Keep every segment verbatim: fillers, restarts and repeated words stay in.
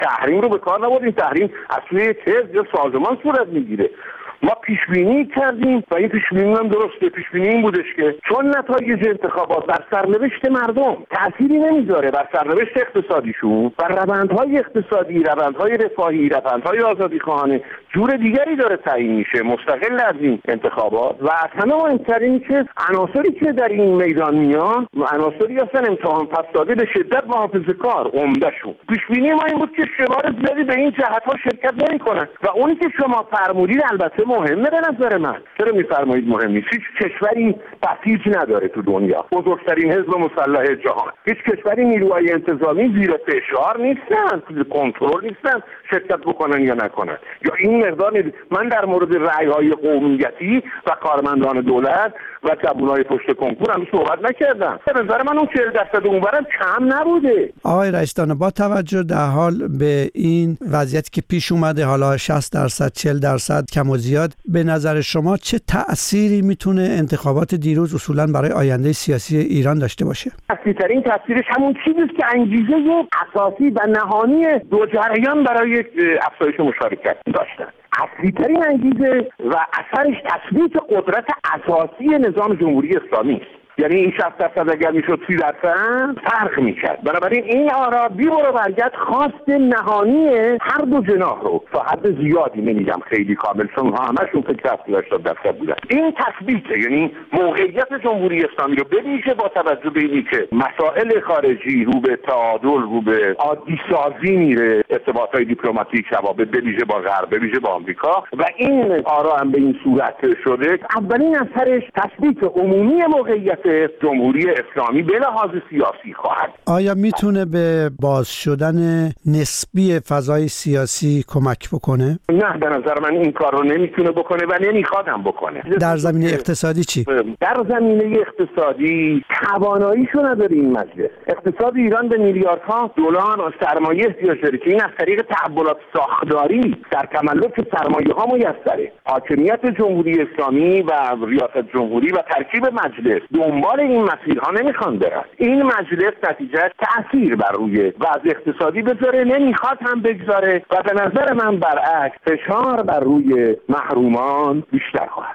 تحریم رو به کار نبردیم. تحریم اصلی حزب یا سازمان صورت میگیره. ما پیش بینی کردیم و این پیش بینی هم درسته. پیش بینی این بودش که چون نتایج انتخابات بر سرنوشت مردم تأثیری نمیذاره، بر سرنوشت اقتصادیشون، بر روندهای اقتصادی، روندهای رفاهی، روندهای آزادی خواهانه جور دیگری داره تعیین میشه مستقل از این انتخابات. و از همه مهمتر این که عناصری که در این میدان میان عناصری هستن امتحان پس داده به شدت محافظه‌کار عمده‌شون. پیش بینی ما این بود که شمار زیادی به این جهت‌ها شرکت نمی‌کنن و اونی که شما فرمودید البته مهمه به نظر من. چرا میفرمایید مهم نیست؟ هیچ کشوری بسیج نداره تو دنیا. بزرگترین حزب مسلح جهان. هیچ کشوری نیروهای انتظامی زیر فشار نیستن، کنترل نیستن شرکت بکنن یا نکنن. یا این مقدار من در مورد رأی‌های قومیتی و کارمندان دولت و جوانای پشت کنکور هم صحبت نکردم. به نظر من اون چهل درصد اونورم کم نبوده. آقای رئیس‌دانا، با توجه در حال به این وضعیتی که پیش اومده، حالا شصت درصد چهل درصد کم و زیاد، به نظر شما چه تأثیری میتونه انتخابات دیروز اصولاً برای آینده سیاسی ایران داشته باشه؟ اصلی‌ترین تأثیرش همون چیزی است که انگیزه اساسی و نهانی دو جریان برای افزایش مشارکت داشتن. اصلی‌ترین انگیزه و اثرش تثبیت قدرت اساسی نظام جمهوری اسلامی است. یعنی این شصت درصد اگر میشد سی درصد فرق میکرد. بنابراین این آرا بی برو برگرد خواست نهانی هر دو جناح رو تا حد زیادی، نمیگم خیلی کامل چون اونها همشون فکر هفتاد درصد بودن، این تثبیته. یعنی موقعیت جمهوری اسلامی رو به ویژه با توجه به اینی که مسائل خارجی رو به تعادل، رو به عادی سازی میره، ارتباطات دیپلماتیک روابط به ویژه با غرب، به ویژه با آمریکا، و این آرا هم به این صورت شده. اولین اثرش تثبیت عمومی موقعیت جمهوری اسلامی به لحاظ سیاسی خواهد. آیا میتونه به باز شدن نسبی فضای سیاسی کمک بکنه؟ نه، به نظر من این کار رو نمیتونه بکنه و نمیخوادم بکنه. در زمینه اقتصادی چی؟ در زمینه اقتصادی تواناییشو نداره این مجلس. اقتصاد ایران به میلیاردها دلار سرمایه احتیاج داره که این از طریق تحولات ساختاری در تملک سرمایه ها میسره. حاکمیت جمهوری اسلامی و ریاست جمهوری و ترکیب مجلس دنبال این مسیرها نمیخوان برن. این مجلس نتیجه تأثیر بر روی وضع اقتصادی بذاره، نمیخواد هم بگذاره و به نظر من برعکس فشار بر روی محرومان بیشتر خواهد.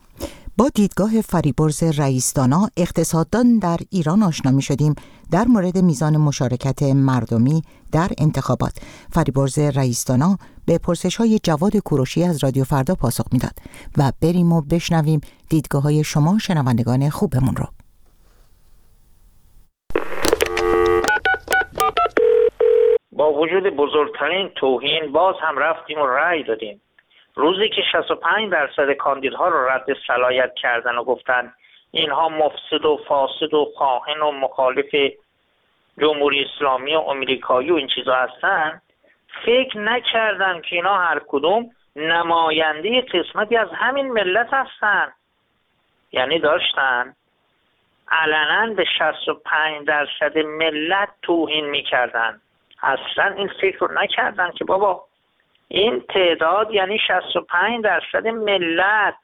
با دیدگاه فریبرز رئیس‌دانا اقتصاددان در ایران آشنا می شدیم در مورد میزان مشارکت مردمی در انتخابات. فریبرز رئیس‌دانا به پرسش‌های جواد کوروشی از رادیو فردا پاسخ میداد و بریم و بشنویم دیدگاه‌های شما شنوندگان خوبمون رو. با وجود بزرگترین توهین باز هم رفتیم و رأی دادیم. روزی که شصت و پنج درصد کاندیدها رو رد صلاحیت کردن و گفتن اینها مفسد و فاسد و خائن و مخالف جمهوری اسلامی و آمریکایی و این چیزا هستن، فکر نکردن که اینا هر کدوم نماینده قسمتی از همین ملت هستن. یعنی داشتن علنا به شصت و پنج درصد ملت توهین میکردن. اصلا این فکر رو نکردن که بابا این تعداد یعنی شصت و پنج درصد ملت.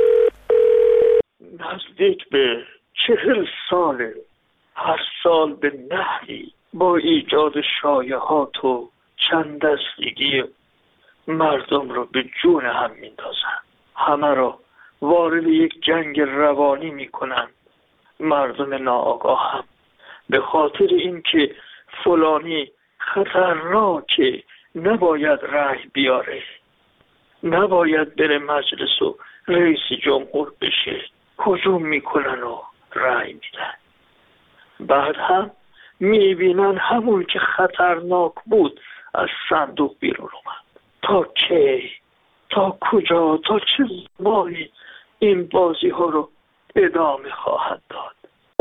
نزدیک به چهل ساله هر سال به نحوی با ایجاد شایعات و چند دستگی مردم رو به جون هم میندازن، همه رو وارد یک جنگ روانی میکنن. مردم ناآگاه هم به خاطر اینکه فلانی خطرناکه نباید رأی بیاره، نباید بره مجلس و رئیس جمهور بشه، هجوم میکنن و رأی میدن. بعد هم میبینن همون که خطرناک بود از صندوق بیرون اومد. تا کی؟ تا کجا؟ تا چه زمانی این بازی ها رو ادامه خواهد داد؟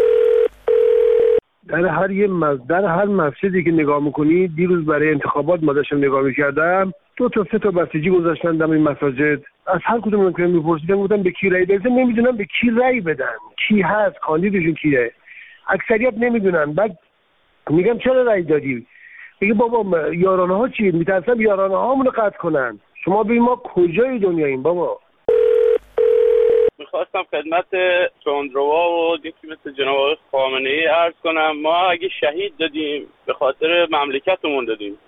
در هر یه مز... در هر مسجدی که نگاه میکنی، دیروز برای انتخابات ما داشتم نگاه میکردم، دو تا سه تا بسیجی گذاشتن دم این مساجد. از هر کدوم که میپرسیدم گفتم به کی رأی بدن، نمیدونم به کی رأی بدن، کی هست، کاندیدشون کیه. اکثریت نمیدونن. بعد میگم چرا رأی دادی؟ میگه بابا یارانه ها چی؟ میترسم یارانه هامون رو قطع کنن. شما ببین ما کجای دنیاییم بابا. میخواستم خدمت تندروا و یکی مثل جناب آقای خامنه‌ای عرض کنم، ما اگه شهید دادیم به خاطر مملکتمون دادیم،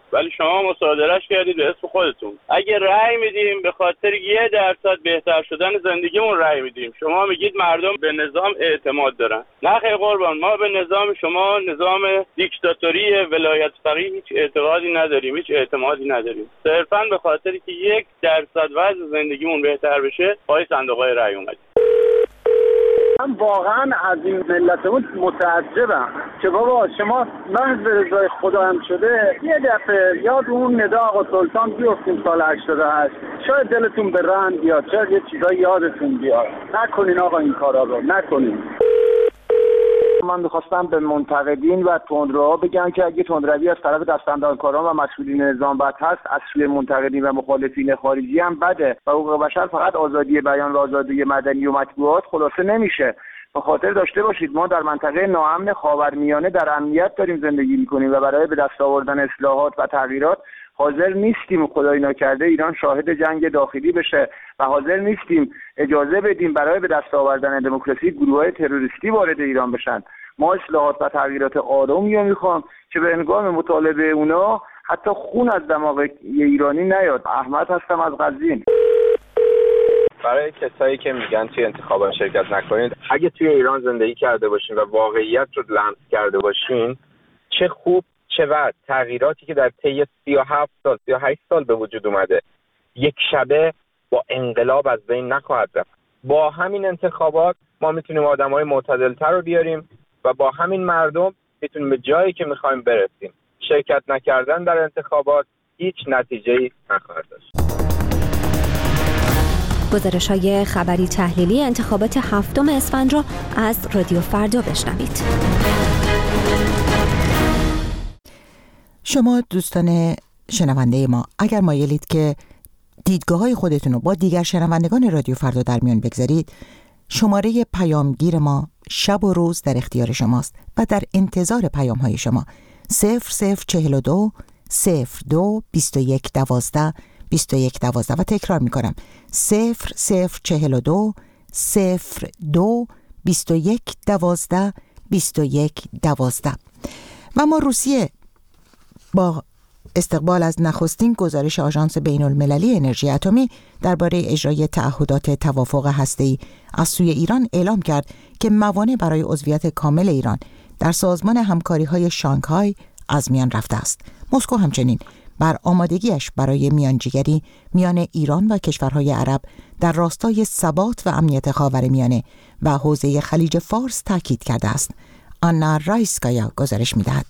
ولی شما مصادرهش کردید به اسم خودتون. اگه رأی میدیم به خاطر یه درصد بهتر شدن زندگیمون رأی میدیم، شما میگید مردم به نظام اعتماد دارن. نه خیر قربان، ما به نظام شما نظام دیکتاتوری ولایت فقیه هیچ اعتقادی نداریم، هیچ اعتمادی نداریم. صرفاً به خاطری که یک درصد وضع زندگیمون بهتر بشه پای صندوق‌های رأی اومدیم. من واقعا از این ملتمون متعجبم که بابا شما محض به رضای خدا هم شده یه دفعه یاد اون ندا آقا سلطان بیفتیم سال هشتاد و هشت، شاید دلتون به رند بیاد، شاید یه چیزایی یادتون بیاد. نکنین آقا این کارا رو نکنین. من می‌خواستم به منتقدین و تندروها بگم که اگه تندروی از طرف دستاندرکاران و مسئولین نظام بد هست، از سوی منتقدین و مخالفین خارجی هم بده و حقوق بشر فقط آزادی بیان و آزادی مدنی و مطبوعات خلاصه نمیشه. به خاطر داشته باشید ما در منطقه ناامن خاورمیانه در امنیت داریم زندگی می‌کنیم و برای به دست آوردن اصلاحات و تغییرات حاضر نیستیم خدای ناکرده ایران شاهد جنگ داخلی بشه و حاضر نیستیم اجازه بدیم برای به دست آوردن دموکراسی گروه‌های تروریستی وارد ایران بشن. ما اصلاحات و تغییرات آرامی رو میخوام که به هنگام مطالبه اونا حتی خون از دماغ ایرانی نیاد. احمد هستم از قزوین. برای کسایی که میگن توی انتخابات شرکت نکنید، اگه توی ایران زندگی کرده باشین و واقعیت رو لمس کرده باشین، چه خوب چه بد تغییراتی که در طی سی و هفت سال سی و هشت سال به وجود اومده یک شبه با انقلاب از بین نخواهد رفت. با همین انتخابات ما میتونیم آدمای معتدل‌تر رو بیاریم و با همین مردم میتونیم به جایی که میخوایم برسیم. شرکت نکردن در انتخابات هیچ نتیجه‌ای نخواهد داشت. گزارش‌های خبری تحلیلی انتخابات هفتم اسفند را از رادیو فردا بشنوید. شما دوستان شنونده ما اگر مایلید که دیدگاه‌های خودتون رو با دیگر شنوندگان رادیو فردا در میان بگذارید، شماره پیامگیر ما شب و روز در اختیار شماست و در انتظار پیام‌های شما. صفر صفر چهل و دو صفر دو بیست و یک دوازده بیست و یک دوازده و تکرار میکنم صفر صفر چهل و دو صفر دو بیست و یک دوازده بیست و یک دوازده. و ما روسیه با استقبال از نخستین گزارش آژانس بین المللی انرژی اتمی درباره اجرای تعهدات توافق هسته‌ای از سوی ایران اعلام کرد که موانع برای عضویت کامل ایران در سازمان همکاری‌های شانگهای از میان رفته است. مسکو همچنین بر آمادگیش برای میانجیگری میان ایران و کشورهای عرب در راستای ثبات و امنیت خاورمیانه و حوزه خلیج فارس تاکید کرده است. آنا رایسکایا گزارش می‌دهد.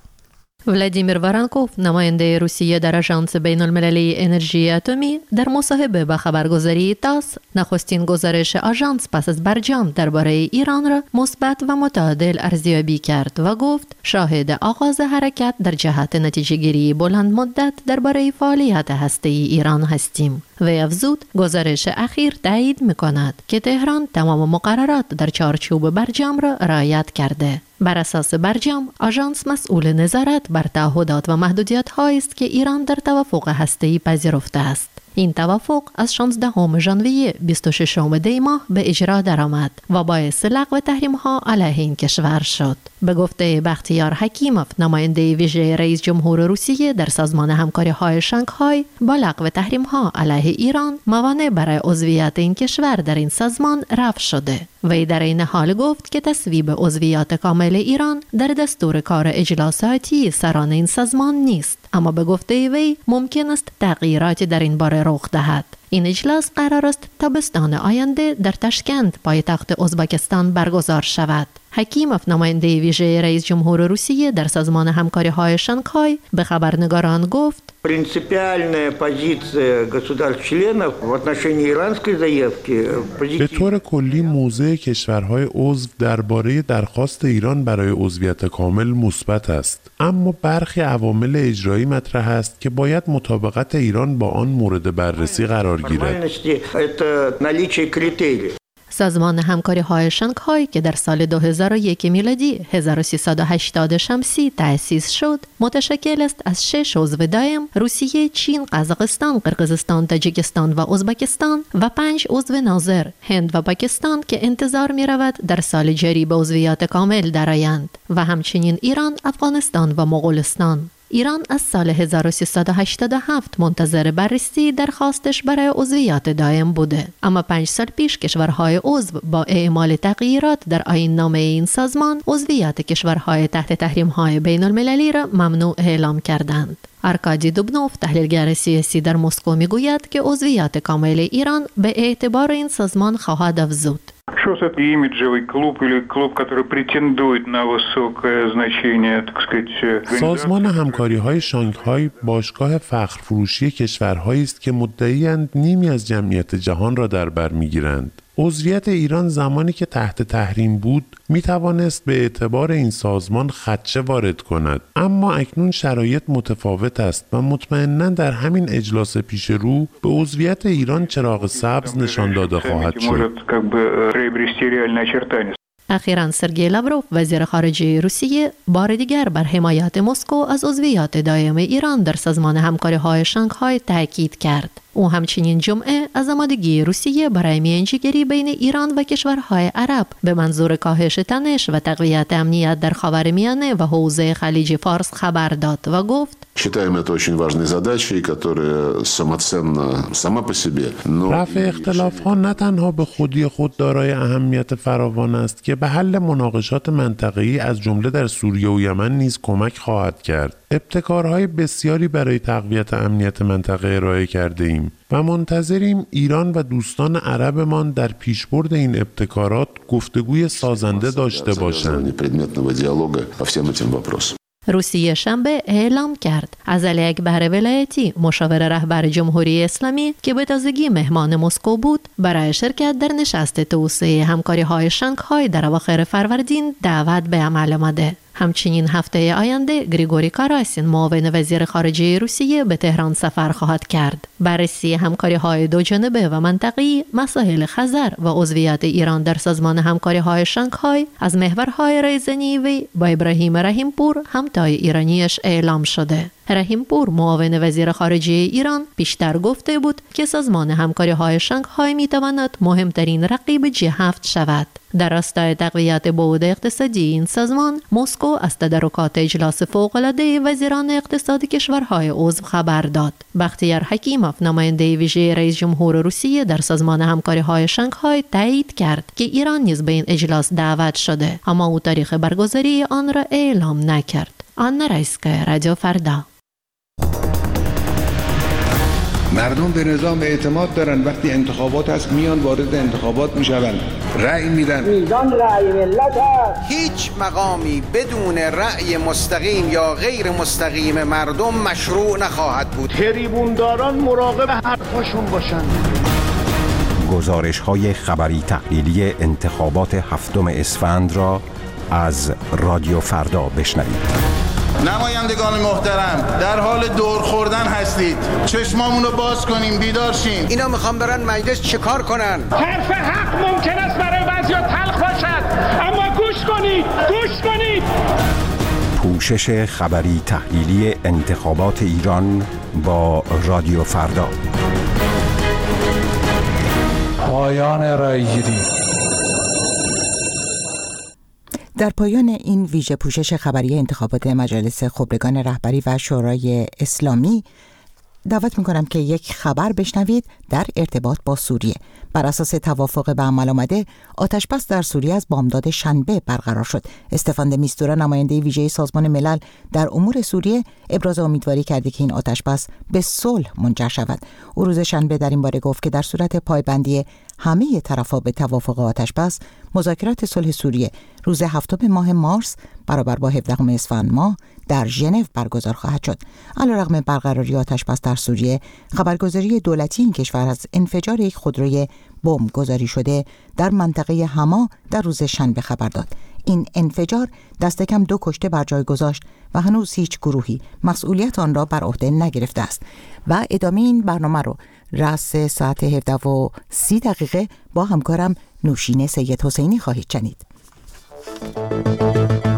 ولادیمیر وارانکوف نماینده روسیه در آژانس بین المللی انرژی اتمی در مصاحبه با خبرگزاری تاس نخستین گزارش آژانس پس از برجام درباره ایران را مثبت و متعادل ارزیابی کرد و گفت شاهد آغاز حرکت در جهت نتیجه‌گیری بلند مدت درباره فعالیت هسته‌ای ایران هستیم. و افزود گزارش اخیر تایید می‌کند که تهران تمام مقررات در چارچوب برجام را رعایت کرده. بر اساس برجام، آژانس مسئول نظارت بر تعهدات و محدودیت‌هایی است که ایران در توافق هسته‌ای پذیرفته است. این توافق از شانزدهم ژانویه بیست و ششم دی ماه به اجرا درآمد و باعث لغو تحریم‌ها علیه این کشور شد. به گفته بختیار حکیموف، نماینده ویژه رئیس جمهور روسیه در سازمان همکاری‌های شانگهای، با لغو تحریم‌ها علیه ایران، موانع برای عضویت این کشور در این سازمان رفع شده. وی در این حال گفت که تصویب عضویت کامل ایران در دستور کار اجلاساتی سران این سازمان نیست، اما به گفته وی ممکن است تغییراتی در این باره رخ دهد. این اجلاس قرار است تابستان آینده در تاشکند پایتخت ازبکستان برگزار شود. حکیموف، نماینده ویژه رئیس جمهور روسیه در سازمان همکاری‌های شانگهای، به خبرنگاران گفت принципиальная позиция государств-членов в отношении иранской заявки. به طور کلی موضع کشورهای عضو درباره درخواست ایران برای عضویت کامل مثبت است، اما برخی عوامل اجرایی مطرح است که باید مطابقت ایران با آن مورد بررسی قرار گیرد. سازمان همکاری‌های شانگهای که در سال دو هزار و یک میلادی هزار و سیصد و هشتاد شمسی تأسیس شد، متشکل است از شش عضو دائم: روسیه، چین، قزاقستان، قرقیزستان، تاجیکستان و ازبکستان و پنج عضو ناظر: هند و پاکستان که انتظار می‌رود در سال جاری به عضویت کامل درآیند و همچنین ایران، افغانستان و مغولستان. ایران از سال هزار و سیصد و هشتاد و هفت منتظر بررسی درخواستش برای عضویت دائم بوده، اما پنج سال پیش کشورهای عضو با اعمال تغییرات در آیین نامه این سازمان عضویت کشورهای تحت تحریم‌های بین المللی را ممنوع اعلام کردند. ارکادی دوبنوف تحلیلگر سیاسی در مسکو میگوید که عضویت کامل ایران به اعتبار این سازمان خواهد افزود. سازمان همکاری‌های شانگهای باشگاه فخر فروشی کشورهایی است که مدعی‌اند نیمی از جمعیت جهان را در بر می‌گیرند. عضویت ایران زمانی که تحت تحریم بود می توانست به اعتبار این سازمان خدشه وارد کند، اما اکنون شرایط متفاوت است و مطمئناً در همین اجلاس پیش رو به عضویت ایران چراغ سبز نشان داده خواهد شد. اخیراً سرگئی لاوروف وزیر خارجه روسیه بار دیگر بر حمایت مسکو از عضویت دائم ایران در سازمان همکاری‌های شانگهای تاکید کرد. او همچنین جمعه از آمادگی روسیه برای میانجیگری بین ایران و کشورهای عرب به منظور کاهش تنش و تقویت امنیت در خاورمیانه و حوزه خلیج فارس خبر داد و گفت: считаем это очень важной задачей, которая самоценна сама по себе. رفع اختلاف‌ها نه تنها به خودی خود دارای اهمیت فراوان است که به حل مناقشات منطقه‌ای از جمله در سوریه و یمن نیز کمک خواهد کرد. ابتکارهای بسیاری برای تقویت امنیت منطقه ارائه کرده ایم و منتظریم ایران و دوستان عربمان در پیشبرد این ابتکارات گفتگوی سازنده داشته باشند. روسیه شنبه اعلام کرد از علی اکبر ولایتی مشاور رهبر جمهوری اسلامی که به تازگی مهمان مسکو بود برای شرکت در نشست توسعه همکاری‌های شانگهای در اواخر فروردین دعوت به عمل آمده. همچنین هفته آینده گریگوری کاراسین معاون وزیر خارجه روسیه به تهران سفر خواهد کرد. بررسی همکاری‌های دو جانبه و منطقه‌ای، مسائل خزر و عضویت ایران در سازمان همکاری‌های شانگهای از محورهای رایزنی وی با ابراهیم رحیمپور همتای ایرانیش اعلام شده. رحیمپور معاون وزیر خارجه ایران پیشتر گفته بود که سازمان همکاری‌های شانگهای می‌تواند مهمترین رقیب جی هفت شود. در راستای تقویت بعد اقتصادی این سازمان، مسکو از تدارکات اجلاس فوق‌العاده وزیران اقتصاد کشورهای عضو خبر داد. بختیار حکیموف نماینده ویژه رئیس جمهور روسیه در سازمان همکاری‌های شانگهای تایید کرد که ایران نیز به این اجلاس دعوت شده، اما او تاریخ برگزاری آن را اعلام نکرد. آنا رایسکا، رادیو فردا. مردم به نظام اعتماد دارن، وقتی انتخابات هست میان وارد انتخابات میشوند، رأی میدن. میزان رأی ملت هست. هیچ مقامی بدون رأی مستقیم یا غیر مستقیم مردم مشروع نخواهد بود. تریبونداران مراقب حرفاشون باشن. گزارش های خبری تحلیلی انتخابات هفتم اسفند را از رادیو فردا بشنوید. نمایندگان محترم، در حال دور خوردن هستید. چشمامون رو باز کنیم، بیدار شیم. اینا میخوان برن مجلس چیکار کنن؟ حرف حق ممکن است برای بعضیا تلخ باشد، اما گوش کنید، گوش کنید. پوشش خبری تحلیلی انتخابات ایران با رادیو فردا. پایان رایگیری. در پایان این ویژه پوشش خبری انتخابات مجلس خبرگان رهبری و شورای اسلامی دعوت می‌کنم که یک خبر بشنوید در ارتباط با سوریه. بر اساس توافق به عمل آمده، آتش‌بس در سوریه از بامداد شنبه برقرار شد. استفان د میستورا نماینده ویژه سازمان ملل در امور سوریه ابراز امیدواری کرده که این آتش‌بس به صلح منجر شود. او روز شنبه در این باره گفت که در صورت پایبندی همه طرف‌ها به توافق آتش‌بس، مذاکرات صلح سوریه روز هفتم ماه مارس برابر با هفدهم اسفند ماه در ژنو برگزار خواهد شد. علیرغم برقراری آتش‌بس در سوریه، خبرگزاری دولتی این کشور از انفجار یک خودروی بمب گذاری شده در منطقه حما در روز شنبه خبر داد. این انفجار دست کم دو کشته بر جای گذاشت و هنوز هیچ گروهی مسئولیت آن را بر عهده نگرفته است. و ادامه این برنامه رو رأس ساعت هفده و سی دقیقه با همکارم نوشین سید حسینی خواهید شنید.